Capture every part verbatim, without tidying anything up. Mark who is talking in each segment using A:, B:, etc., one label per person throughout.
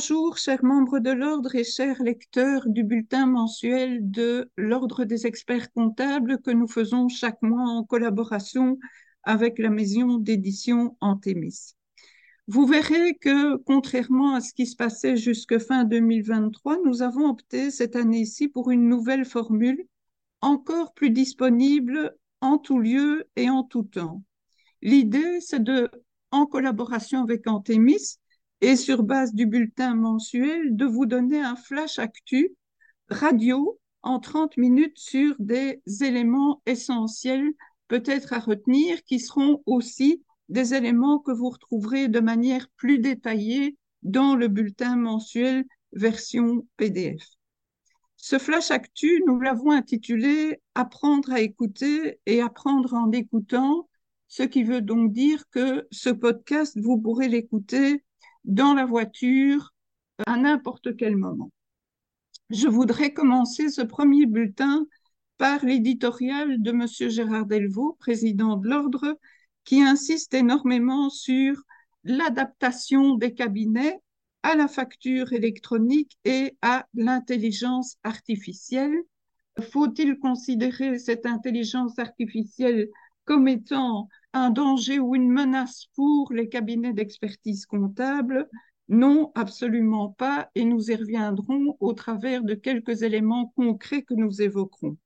A: Bonjour, chers membres de l'Ordre et chers lecteurs du bulletin mensuel de l'Ordre des experts comptables que nous faisons chaque mois en collaboration avec la maison d'édition Antémis. Vous verrez que, contrairement à ce qui se passait jusque fin deux mille vingt-trois, nous avons opté cette année-ci pour une nouvelle formule encore plus disponible en tout lieu et en tout temps. L'idée, c'est de, en collaboration avec Antémis, et sur base du bulletin mensuel, de vous donner un flash actu radio en trente minutes sur des éléments essentiels peut-être à retenir, qui seront aussi des éléments que vous retrouverez de manière plus détaillée dans le bulletin mensuel version P D F. Ce flash actu, nous l'avons intitulé « Apprendre à écouter et apprendre en écoutant », ce qui veut donc dire que ce podcast, vous pourrez l'écouter dans la voiture à n'importe quel moment. Je voudrais commencer ce premier bulletin par l'éditorial de M. Gérard Delvaux, président de l'Ordre, qui insiste énormément sur l'adaptation des cabinets à la facture électronique et à l'intelligence artificielle. Faut-il considérer cette intelligence artificielle comme étant un danger ou une menace pour les cabinets d'expertise comptable? Non, absolument pas, et nous y reviendrons au travers de quelques éléments concrets que nous évoquerons.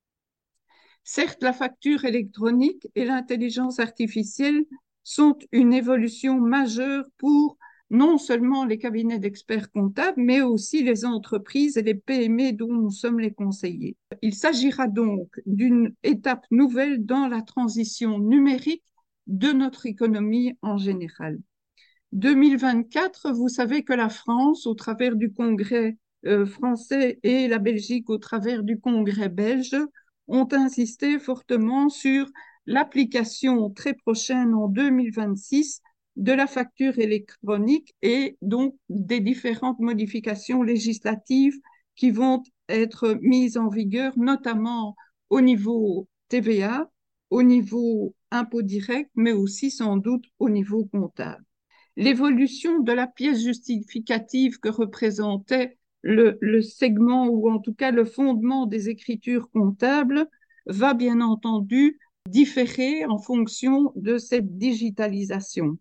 A: Certes, la facture électronique et l'intelligence artificielle sont une évolution majeure pour non seulement les cabinets d'experts comptables, mais aussi les entreprises et les P M E dont nous sommes les conseillers. Il s'agira donc d'une étape nouvelle dans la transition numérique de notre économie en général. deux mille vingt-quatre, vous savez que la France, au travers du Congrès euh, français et la Belgique au travers du Congrès belge, ont insisté fortement sur l'application très prochaine en deux mille vingt-six de la facture électronique et donc des différentes modifications législatives qui vont être mises en vigueur, notamment au niveau T V A, au niveau impôt direct, mais aussi sans doute au niveau comptable. L'évolution de la pièce justificative que représentait le, le segment ou en tout cas le fondement des écritures comptables va bien entendu différer en fonction de cette digitalisation.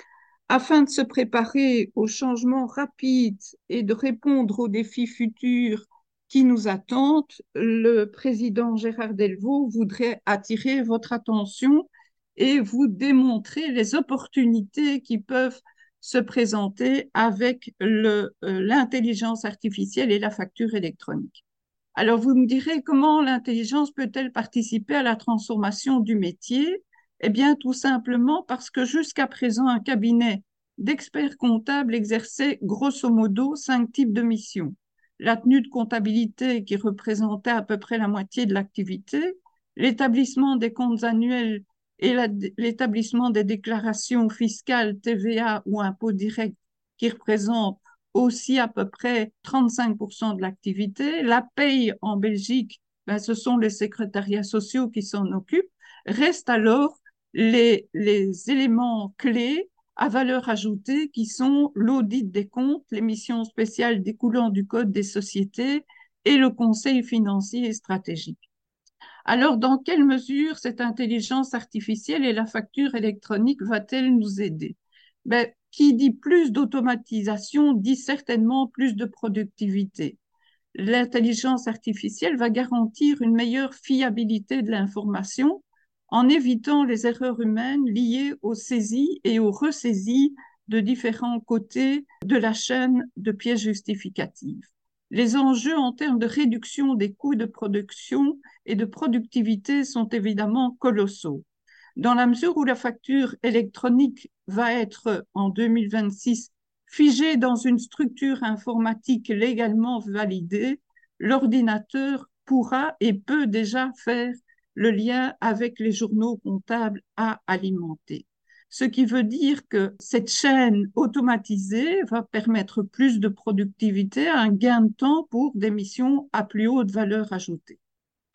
A: Afin de se préparer aux changements rapides et de répondre aux défis futurs qui nous attendent, le président Gérard Delvaux voudrait attirer votre attention et vous démontrer les opportunités qui peuvent se présenter avec le, euh, l'intelligence artificielle et la facture électronique. Alors, vous me direz comment l'intelligence peut-elle participer à la transformation du métier? Eh bien, tout simplement parce que jusqu'à présent, un cabinet d'experts comptables exerçait grosso modo cinq types de missions. La tenue de comptabilité qui représentait à peu près la moitié de l'activité, l'établissement des comptes annuels et la, l'établissement des déclarations fiscales T V A ou impôts directs qui représentent aussi à peu près trente-cinq pour cent de l'activité. La paye en Belgique, ben, ce sont les secrétariats sociaux qui s'en occupent. Restent alors les, les éléments clés à valeur ajoutée qui sont l'audit des comptes, les missions spéciales découlant du Code des sociétés et le conseil financier et stratégique. Alors, dans quelle mesure cette intelligence artificielle et la facture électronique va-t-elle nous aider? Ben, qui dit plus d'automatisation dit certainement plus de productivité. L'intelligence artificielle va garantir une meilleure fiabilité de l'information en évitant les erreurs humaines liées aux saisies et aux ressaisies de différents côtés de la chaîne de pièces justificatives. Les enjeux en termes de réduction des coûts de production et de productivité sont évidemment colossaux. Dans la mesure où la facture électronique va être en deux mille vingt-six figée dans une structure informatique légalement validée, l'ordinateur pourra et peut déjà faire le lien avec les journaux comptables à alimenter. Ce qui veut dire que cette chaîne automatisée va permettre plus de productivité, un gain de temps pour des missions à plus haute valeur ajoutée.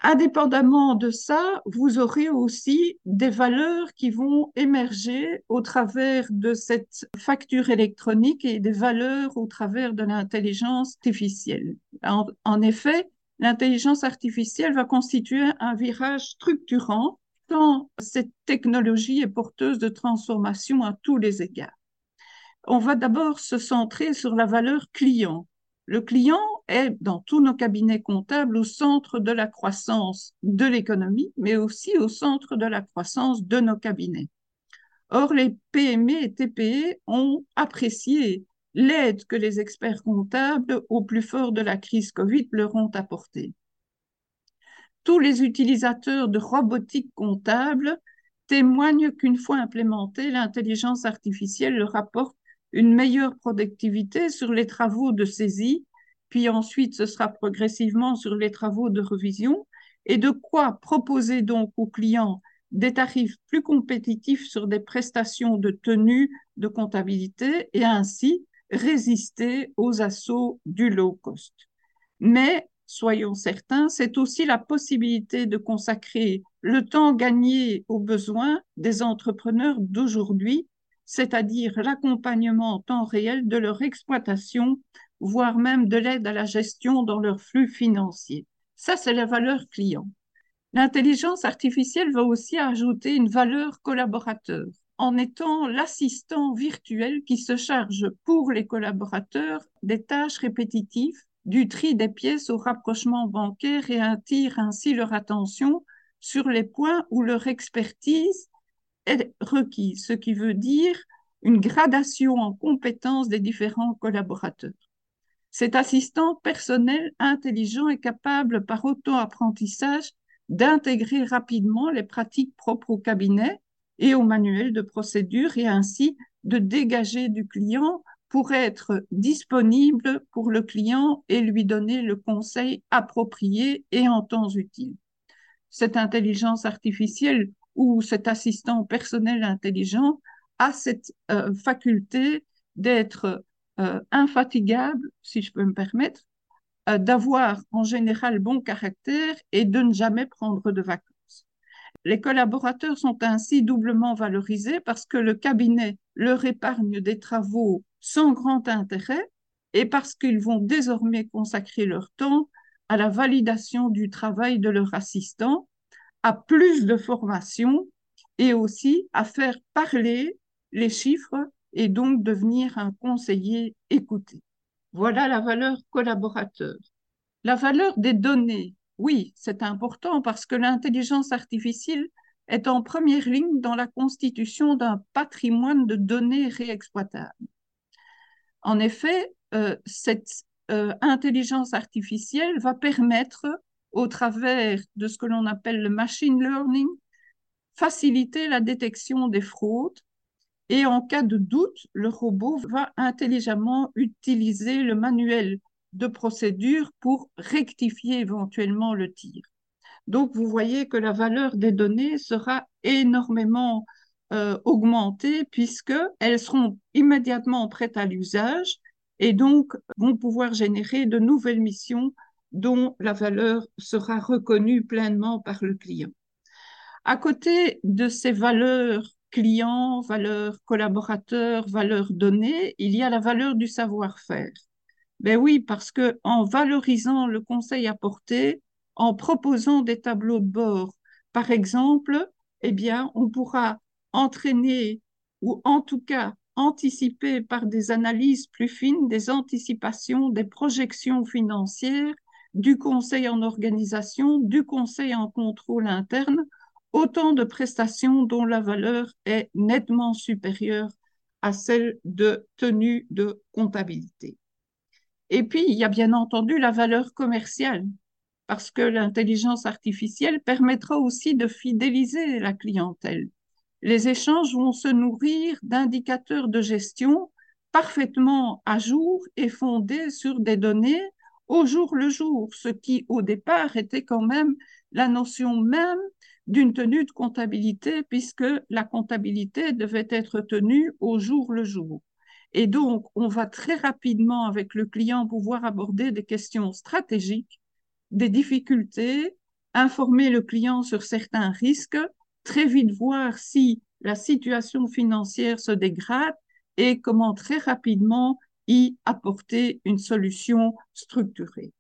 A: Indépendamment de ça, vous aurez aussi des valeurs qui vont émerger au travers de cette facture électronique et des valeurs au travers de l'intelligence artificielle. En, en effet, l'intelligence artificielle va constituer un virage structurant tant cette technologie est porteuse de transformation à tous les égards. On va d'abord se centrer sur la valeur client. Le client est, dans tous nos cabinets comptables, au centre de la croissance de l'économie, mais aussi au centre de la croissance de nos cabinets. Or, les P M E et T P E ont apprécié l'aide que les experts comptables, au plus fort de la crise Covid, leur ont apportée. Tous les utilisateurs de robotique comptable témoignent qu'une fois implémentée, l'intelligence artificielle leur apporte une meilleure productivité sur les travaux de saisie, puis ensuite ce sera progressivement sur les travaux de révision, et de quoi proposer donc aux clients des tarifs plus compétitifs sur des prestations de tenue de comptabilité et ainsi résister aux assauts du low cost. Mais soyons certains, c'est aussi la possibilité de consacrer le temps gagné aux besoins des entrepreneurs d'aujourd'hui, c'est-à-dire l'accompagnement en temps réel de leur exploitation, voire même de l'aide à la gestion dans leurs flux financiers. Ça, c'est la valeur client. L'intelligence artificielle va aussi ajouter une valeur collaborateur en étant l'assistant virtuel qui se charge pour les collaborateurs des tâches répétitives, du tri des pièces au rapprochement bancaire et attire ainsi leur attention sur les points où leur expertise est requise, ce qui veut dire une gradation en compétences des différents collaborateurs. Cet assistant personnel intelligent est capable, par auto-apprentissage, d'intégrer rapidement les pratiques propres au cabinet et au manuel de procédure et ainsi de dégager du client pour être disponible pour le client et lui donner le conseil approprié et en temps utile. Cette intelligence artificielle ou cet assistant personnel intelligent a cette euh, faculté d'être euh, infatigable, si je peux me permettre, euh, d'avoir en général bon caractère et de ne jamais prendre de vacances. Les collaborateurs sont ainsi doublement valorisés parce que le cabinet leur épargne des travaux sans grand intérêt et parce qu'ils vont désormais consacrer leur temps à la validation du travail de leur assistant, à plus de formation et aussi à faire parler les chiffres et donc devenir un conseiller écouté. Voilà la valeur collaborateur. La valeur des données, oui, c'est important parce que l'intelligence artificielle est en première ligne dans la constitution d'un patrimoine de données réexploitables. En effet, euh, cette euh, intelligence artificielle va permettre, au travers de ce que l'on appelle le machine learning, faciliter la détection des fraudes et en cas de doute, le robot va intelligemment utiliser le manuel de procédure pour rectifier éventuellement le tir. Donc, vous voyez que la valeur des données sera énormément euh, augmentée puisqu'elles seront immédiatement prêtes à l'usage et donc vont pouvoir générer de nouvelles missions dont la valeur sera reconnue pleinement par le client. À côté de ces valeurs clients, valeurs collaborateurs, valeurs données, il y a la valeur du savoir-faire. Ben oui, parce que en valorisant le conseil apporté, en proposant des tableaux de bord, par exemple, eh bien, on pourra entraîner ou en tout cas anticiper par des analyses plus fines, des anticipations, des projections financières, du conseil en organisation, du conseil en contrôle interne, autant de prestations dont la valeur est nettement supérieure à celle de tenue de comptabilité. Et puis, il y a bien entendu la valeur commerciale, parce que l'intelligence artificielle permettra aussi de fidéliser la clientèle. Les échanges vont se nourrir d'indicateurs de gestion parfaitement à jour et fondés sur des données au jour le jour, ce qui au départ était quand même la notion même d'une tenue de comptabilité, puisque la comptabilité devait être tenue au jour le jour. Et donc, on va très rapidement avec le client pouvoir aborder des questions stratégiques, des difficultés informer le client sur certains risques, très vite voir si la situation financière se dégrade et comment très rapidement y apporter une solution structurée.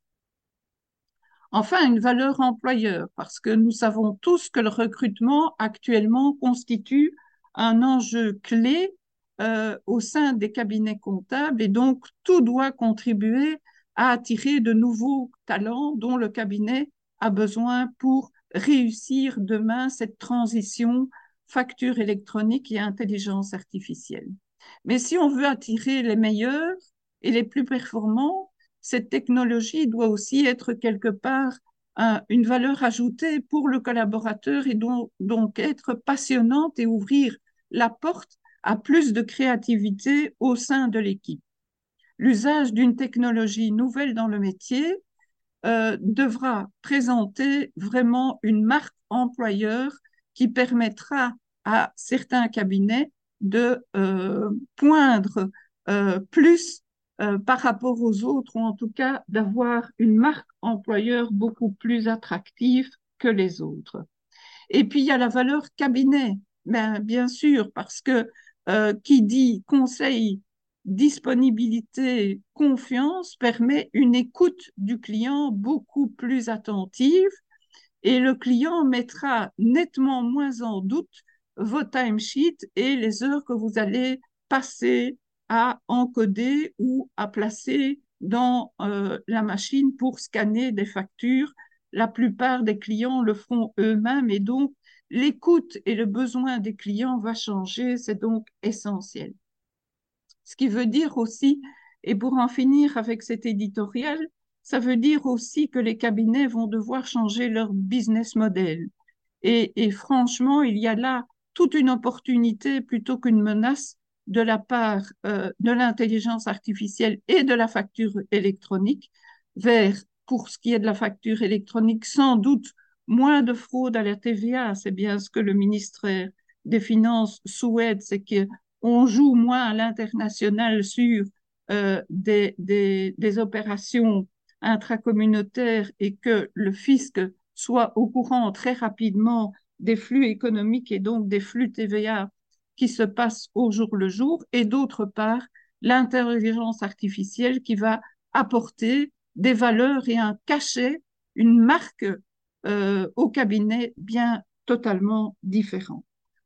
A: Enfin, une valeur employeur, parce que nous savons tous que le recrutement actuellement constitue un enjeu clé euh, au sein des cabinets comptables et donc tout doit contribuer à attirer de nouveaux talents dont le cabinet a besoin pour réussir demain cette transition facture électronique et intelligence artificielle. Mais si on veut attirer les meilleurs et les plus performants, cette technologie doit aussi être quelque part un, une valeur ajoutée pour le collaborateur et donc, donc être passionnante et ouvrir la porte à plus de créativité au sein de l'équipe. L'usage d'une technologie nouvelle dans le métier euh, devra présenter vraiment une marque employeur qui permettra à certains cabinets de euh, poindre euh, plus euh, par rapport aux autres, ou en tout cas d'avoir une marque employeur beaucoup plus attractive que les autres. Et puis, il y a la valeur cabinet, ben, bien sûr, parce que euh, qui dit conseil, disponibilité, confiance permet une écoute du client beaucoup plus attentive et le client mettra nettement moins en doute vos timesheets et les heures que vous allez passer à encoder ou à placer dans euh, la machine pour scanner des factures. La plupart des clients le feront eux-mêmes et donc l'écoute et le besoin des clients va changer, c'est donc essentiel. Ce qui veut dire aussi, et pour en finir avec cet éditorial, ça veut dire aussi que les cabinets vont devoir changer leur business model. Et, et franchement, il y a là toute une opportunité plutôt qu'une menace de la part euh, de l'intelligence artificielle et de la facture électronique vers, pour ce qui est de la facture électronique, sans doute moins de fraude à la T V A. C'est bien ce que le ministère des Finances souhaite, c'est qu'on joue moins à l'international sur euh, des, des, des opérations intracommunautaires et que le fisc soit au courant très rapidement des flux économiques et donc des flux T V A qui se passent au jour le jour, et d'autre part, l'intelligence artificielle qui va apporter des valeurs et un cachet, une marque euh, au cabinet bien totalement différent.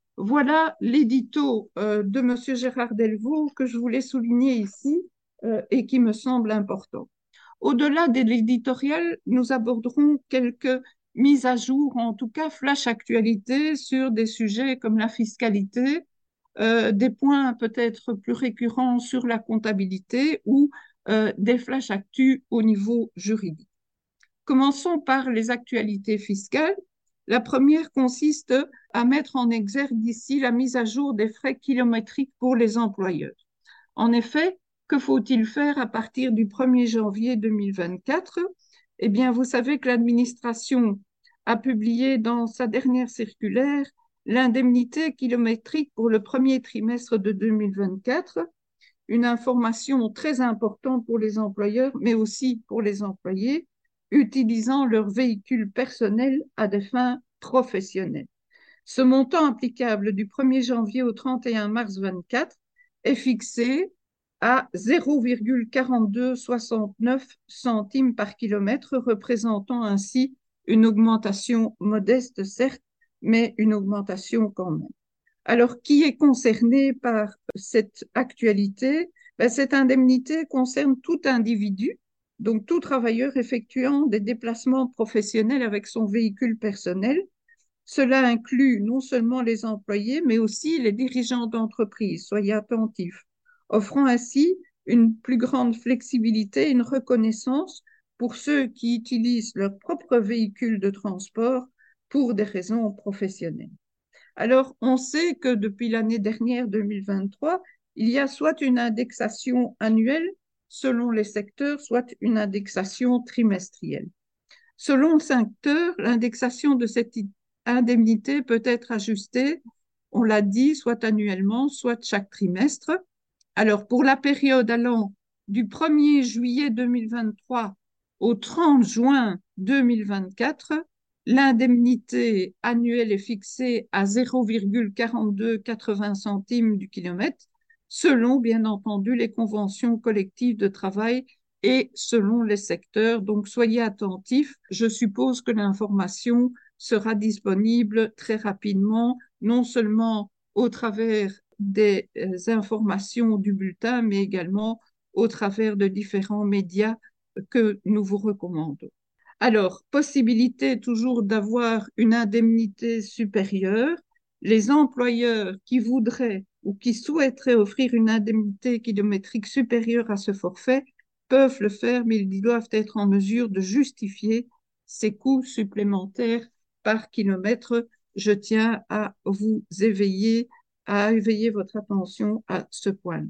A: Voilà l'édito euh, de M. Gérard Delvaux que je voulais souligner ici euh, et qui me semble important. Au-delà de l'éditorial, nous aborderons quelques mises à jour, en tout cas flash actualité, sur des sujets comme la fiscalité, euh, des points peut-être plus récurrents sur la comptabilité ou euh, des flash actus au niveau juridique. Commençons par les actualités fiscales. La première consiste à mettre en exergue ici la mise à jour des frais kilométriques pour les employeurs. En effet, que faut-il faire à partir du premier janvier deux mille vingt-quatre? Eh bien, vous savez que l'administration a publié dans sa dernière circulaire l'indemnité kilométrique pour le premier trimestre de deux mille vingt-quatre, une information très importante pour les employeurs, mais aussi pour les employés, utilisant leur véhicule personnel à des fins professionnelles. Ce montant applicable du premier janvier au trente et un mars vingt-quatre est fixé à zéro virgule quarante-deux soixante-neuf centimes par kilomètre, représentant ainsi une augmentation modeste, certes, mais une augmentation quand même. Alors, qui est concerné par cette actualité? Ben, cette indemnité concerne tout individu, donc tout travailleur effectuant des déplacements professionnels avec son véhicule personnel. Cela inclut non seulement les employés, mais aussi les dirigeants d'entreprise. Soyez attentifs, offrant ainsi une plus grande flexibilité et une reconnaissance pour ceux qui utilisent leur propre véhicule de transport pour des raisons professionnelles. Alors, on sait que depuis l'année dernière, deux mille vingt-trois, il y a soit une indexation annuelle selon les secteurs, soit une indexation trimestrielle. Selon le secteur, l'indexation de cette indemnité peut être ajustée, on l'a dit, soit annuellement, soit chaque trimestre. Alors, pour la période allant du premier juillet deux mille vingt-trois au trente juin deux mille vingt-quatre, L'indemnité annuelle est fixée à zéro virgule quarante-deux quatre-vingts centimes du kilomètre, selon, bien entendu, les conventions collectives de travail et selon les secteurs. Donc, soyez attentifs. Je suppose que l'information sera disponible très rapidement, non seulement au travers des euh, informations du bulletin, mais également au travers de différents médias que nous vous recommandons. Alors, possibilité toujours d'avoir une indemnité supérieure. Les employeurs qui voudraient ou qui souhaiteraient offrir une indemnité kilométrique supérieure à ce forfait peuvent le faire, mais ils doivent être en mesure de justifier ces coûts supplémentaires par kilomètre. Je tiens à vous éveiller, à éveiller votre attention à ce point.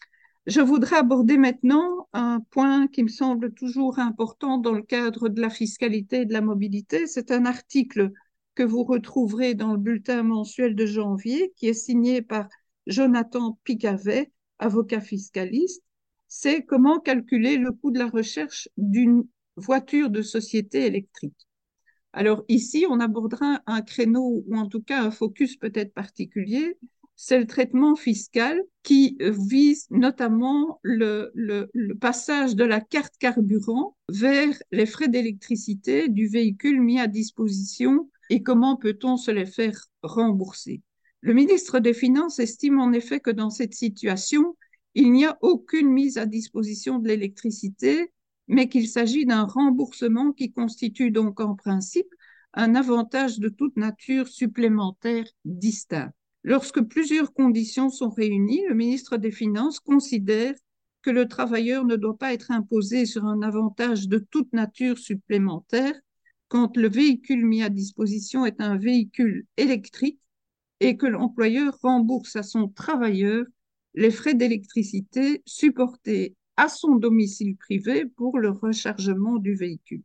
A: Je voudrais aborder maintenant un point qui me semble toujours important dans le cadre de la fiscalité et de la mobilité. C'est un article que vous retrouverez dans le bulletin mensuel de janvier, qui est signé par Jonathan Picavet, avocat fiscaliste. C'est comment calculer le coût de la recherche d'une voiture de société électrique. Alors ici, on abordera un créneau ou en tout cas un focus peut-être particulier, c'est le traitement fiscal qui vise notamment le, le, le passage de la carte carburant vers les frais d'électricité du véhicule mis à disposition et comment peut-on se les faire rembourser. Le ministre des Finances estime en effet que dans cette situation, il n'y a aucune mise à disposition de l'électricité, mais qu'il s'agit d'un remboursement qui constitue donc en principe un avantage de toute nature supplémentaire distinct. Lorsque plusieurs conditions sont réunies, le ministre des Finances considère que le travailleur ne doit pas être imposé sur un avantage de toute nature supplémentaire quand le véhicule mis à disposition est un véhicule électrique et que l'employeur rembourse à son travailleur les frais d'électricité supportés à son domicile privé pour le rechargement du véhicule.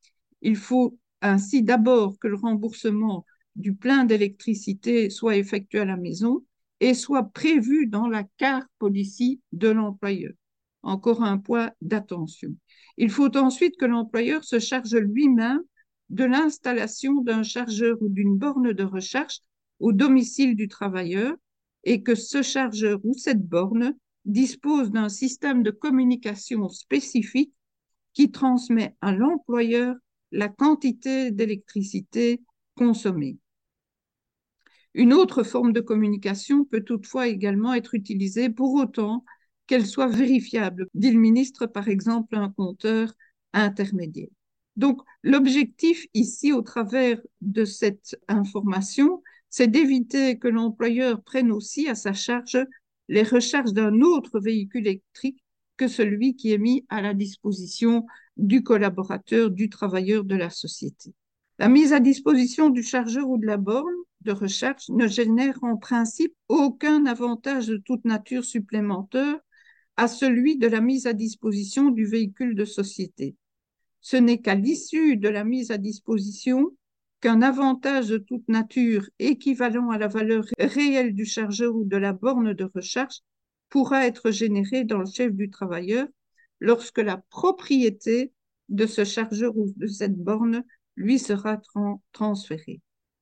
A: Il faut ainsi d'abord que le remboursement du plein d'électricité soit effectué à la maison et soit prévu dans la car policy de l'employeur. Encore un point d'attention. Il faut ensuite que l'employeur se charge lui-même de l'installation d'un chargeur ou d'une borne de recharge au domicile du travailleur et que ce chargeur ou cette borne dispose d'un système de communication spécifique qui transmet à l'employeur la quantité d'électricité consommée. Une autre forme de communication peut toutefois également être utilisée pour autant qu'elle soit vérifiable, dit le ministre, par exemple un compteur intermédiaire. Donc, l'objectif ici, au travers de cette information, c'est d'éviter que l'employeur prenne aussi à sa charge les recharges d'un autre véhicule électrique que celui qui est mis à la disposition du collaborateur, du travailleur de la société. La mise à disposition du chargeur ou de la borne de recharge ne génère en principe aucun avantage de toute nature supplémentaire à celui de la mise à disposition du véhicule de société. Ce n'est qu'à l'issue de la mise à disposition qu'un avantage de toute nature équivalent à la valeur réelle du chargeur ou de la borne de recharge pourra être généré dans le chef du travailleur lorsque la propriété de ce chargeur ou de cette borne lui sera tra- transférée.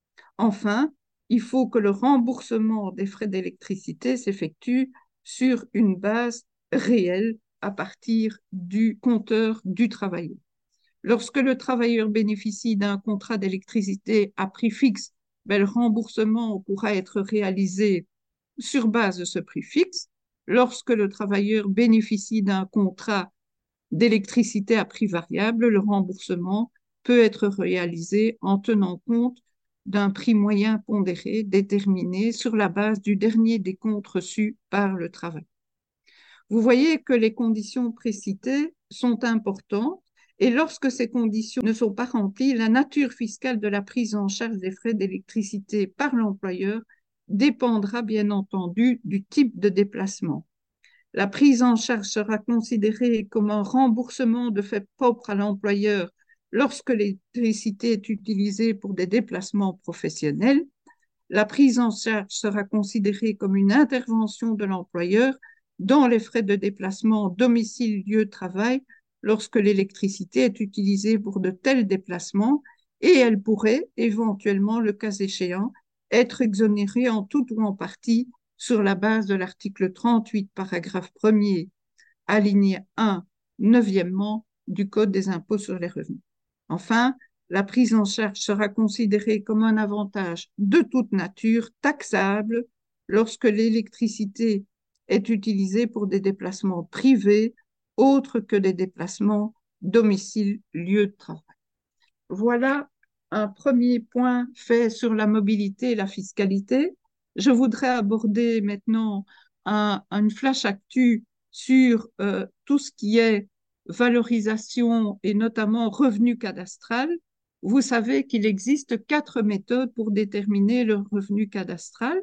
A: Enfin, il faut que le remboursement des frais d'électricité s'effectue sur une base réelle à partir du compteur du travailleur. Lorsque le travailleur bénéficie d'un contrat d'électricité à prix fixe, ben, le remboursement pourra être réalisé sur base de ce prix fixe. Lorsque le travailleur bénéficie d'un contrat d'électricité à prix variable, le remboursement peut être réalisé en tenant compte d'un prix moyen pondéré déterminé sur la base du dernier décompte reçu par le travail. Vous voyez que les conditions précitées sont importantes et lorsque ces conditions ne sont pas remplies, la nature fiscale de la prise en charge des frais d'électricité par l'employeur dépendra bien entendu du type de déplacement. La prise en charge sera considérée comme un remboursement de fait propre à l'employeur lorsque l'électricité est utilisée pour des déplacements professionnels. La prise en charge sera considérée comme une intervention de l'employeur dans les frais de déplacement domicile-lieu de travail lorsque l'électricité est utilisée pour de tels déplacements et elle pourrait éventuellement, le cas échéant, être exonérée en tout ou en partie sur la base de l'article trente-huit, paragraphe premier, alinéa un, neuvièmement du Code des impôts sur les revenus. Enfin, la prise en charge sera considérée comme un avantage de toute nature taxable lorsque l'électricité est utilisée pour des déplacements privés autres que des déplacements domicile-lieu de travail. Voilà un premier point fait sur la mobilité et la fiscalité. Je voudrais aborder maintenant un, une flash actu sur euh, tout ce qui est valorisation et notamment revenu cadastral. Vous savez qu'il existe quatre méthodes pour déterminer le revenu cadastral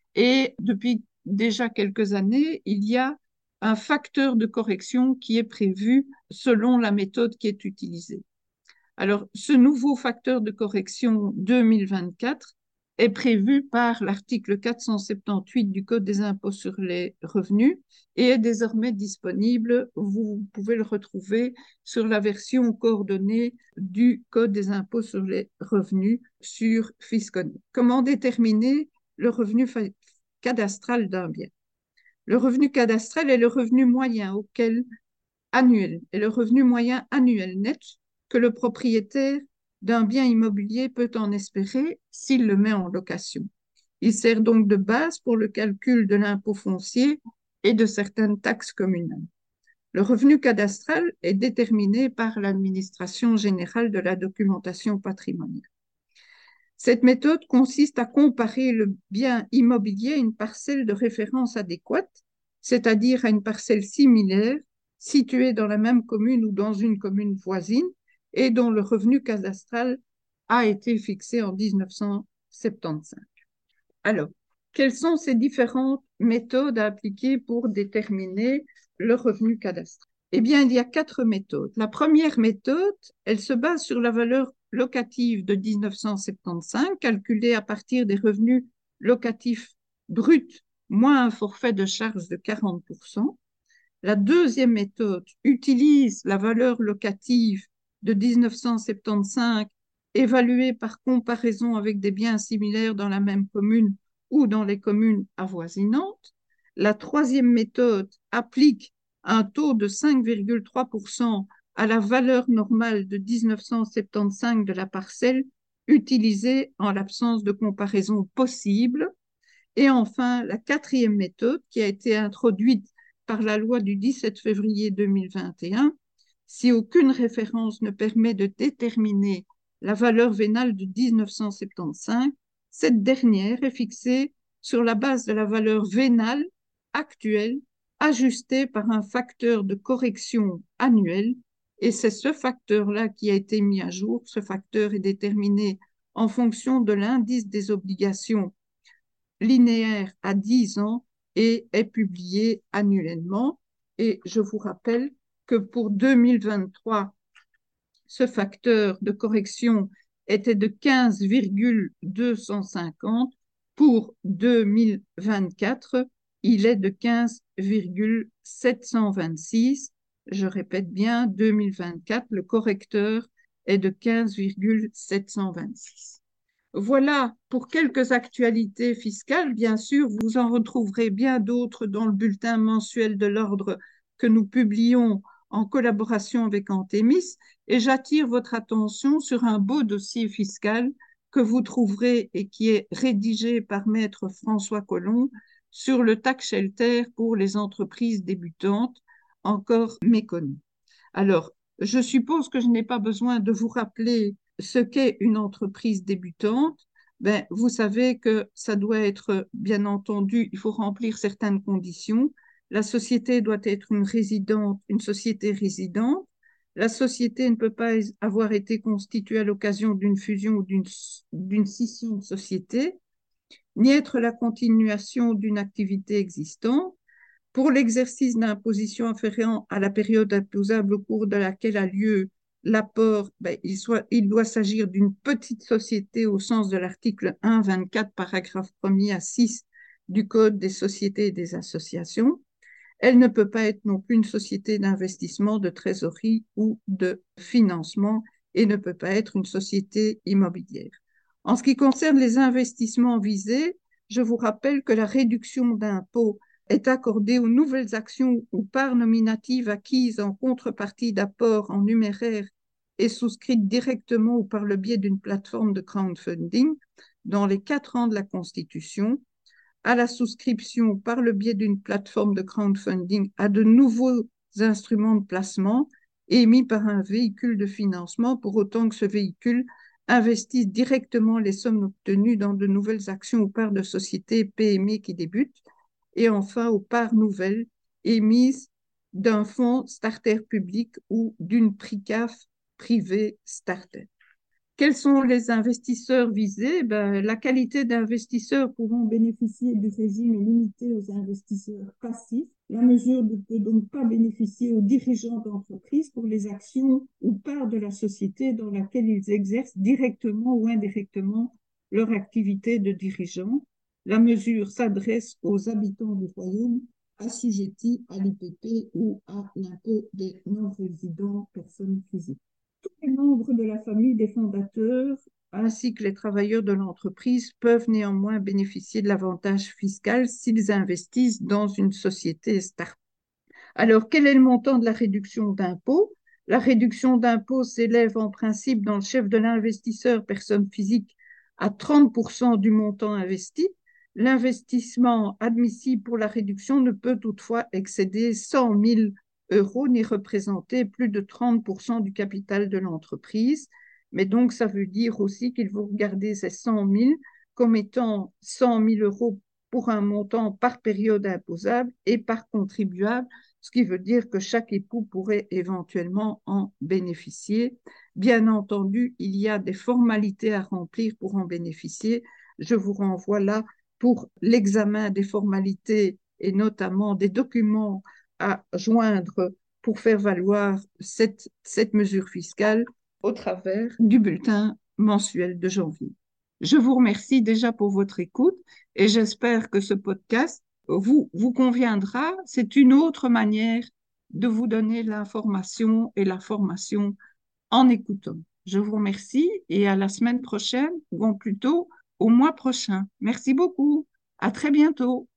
A: et depuis déjà quelques années, il y a un facteur de correction qui est prévu selon la méthode qui est utilisée. Alors, ce nouveau facteur de correction deux mille vingt-quatre est prévu par l'article quatre cent soixante-dix-huit du Code des impôts sur les revenus et est désormais disponible. Vous pouvez le retrouver sur la version coordonnée du Code des impôts sur les revenus sur Fisconet. Comment déterminer le revenu cadastral d'un bien? Le revenu cadastral est le revenu moyen auquel annuel et le revenu moyen annuel net que le propriétaire d'un bien immobilier peut en espérer s'il le met en location. Il sert donc de base pour le calcul de l'impôt foncier et de certaines taxes communales. Le revenu cadastral est déterminé par l'administration générale de la documentation patrimoniale. Cette méthode consiste à comparer le bien immobilier à une parcelle de référence adéquate, c'est-à-dire à une parcelle similaire située dans la même commune ou dans une commune voisine et dont le revenu cadastral a été fixé en mille neuf cent soixante-quinze. Alors, quelles sont ces différentes méthodes à appliquer pour déterminer le revenu cadastral? Eh bien, il y a quatre méthodes. La première méthode, elle se base sur la valeur locative de mille neuf cent soixante-quinze, calculée à partir des revenus locatifs bruts moins un forfait de charge de quarante pour cent. La deuxième méthode utilise la valeur locative de mille neuf cent soixante-quinze évaluée par comparaison avec des biens similaires dans la même commune ou dans les communes avoisinantes. La troisième méthode applique un taux de cinq virgule trois pour cent à la valeur normale de mille neuf cent soixante-quinze de la parcelle utilisée en l'absence de comparaison possible. Et enfin, la quatrième méthode qui a été introduite par la loi du dix-sept février deux mille vingt et un, si aucune référence ne permet de déterminer la valeur vénale de mille neuf cent soixante-quinze, cette dernière est fixée sur la base de la valeur vénale actuelle ajustée par un facteur de correction annuel. Et c'est ce facteur-là qui a été mis à jour. Ce facteur est déterminé en fonction de l'indice des obligations linéaire à dix ans et est publié annuellement. Et je vous rappelle que pour deux mille vingt-trois, ce facteur de correction était de quinze virgule deux cent cinquante. Pour deux mille vingt-quatre, il est de quinze virgule sept cent vingt-six. Je répète bien, deux mille vingt-quatre, le correcteur est de quinze virgule sept cent vingt-six. Voilà pour quelques actualités fiscales. Bien sûr, vous en retrouverez bien d'autres dans le bulletin mensuel de l'ordre que nous publions en collaboration avec Antémis. Et j'attire votre attention sur un beau dossier fiscal que vous trouverez et qui est rédigé par Maître François Collomb sur le tax shelter pour les entreprises débutantes encore méconnues. Alors, je suppose que je n'ai pas besoin de vous rappeler ce qu'est une entreprise débutante. Ben, vous savez que ça doit être, bien entendu, il faut remplir certaines conditions. La société doit être une résidente, une société résidente. La société ne peut pas avoir été constituée à l'occasion d'une fusion ou d'une, d'une scission de société, ni être la continuation d'une activité existante. Pour l'exercice d'imposition afférent à la période imposable au cours de laquelle a lieu l'apport, ben, il, soit, il doit s'agir d'une petite société au sens de l'article un vingt-quatre, paragraphe premier à six du Code des sociétés et des associations. Elle ne peut pas être non plus une société d'investissement, de trésorerie ou de financement et ne peut pas être une société immobilière. En ce qui concerne les investissements visés, je vous rappelle que la réduction d'impôt est accordée aux nouvelles actions ou parts nominatives acquises en contrepartie d'apports en numéraire et souscrites directement ou par le biais d'une plateforme de crowdfunding dans les quatre ans de la Constitution, à la souscription par le biais d'une plateforme de crowdfunding à de nouveaux instruments de placement émis par un véhicule de financement, pour autant que ce véhicule investisse directement les sommes obtenues dans de nouvelles actions ou parts de sociétés P M E qui débutent, et enfin aux parts nouvelles émises d'un fonds starter public ou d'une PRICAF privée starter. Quels sont les investisseurs visés? Ben, la qualité d'investisseurs pouvant bénéficier du régime est limitée aux investisseurs passifs. La mesure ne peut donc pas bénéficier aux dirigeants d'entreprise pour les actions ou parts de la société dans laquelle ils exercent directement ou indirectement leur activité de dirigeant. La mesure s'adresse aux habitants du royaume assujettis à l'I P P ou à l'impôt des non-résidents personnes physiques. Les membres de la famille des fondateurs ainsi que les travailleurs de l'entreprise peuvent néanmoins bénéficier de l'avantage fiscal s'ils investissent dans une société start-up. Alors, quel est le montant de la réduction d'impôt? La réduction d'impôt s'élève en principe dans le chef de l'investisseur personne physique à trente pour cent du montant investi. L'investissement admissible pour la réduction ne peut toutefois excéder cent mille euros ni représenter plus de trente pour cent du capital de l'entreprise. Mais donc, ça veut dire aussi qu'il faut regarder ces cent mille comme étant cent mille euros pour un montant par période imposable et par contribuable, ce qui veut dire que chaque époux pourrait éventuellement en bénéficier. Bien entendu, il y a des formalités à remplir pour en bénéficier. Je vous renvoie là pour l'examen des formalités et notamment des documents à joindre pour faire valoir cette, cette mesure fiscale au travers du bulletin mensuel de janvier. Je vous remercie déjà pour votre écoute et j'espère que ce podcast vous, vous conviendra. C'est une autre manière de vous donner l'information et la formation en écoutant. Je vous remercie et à la semaine prochaine, ou plutôt au mois prochain. Merci beaucoup. À très bientôt.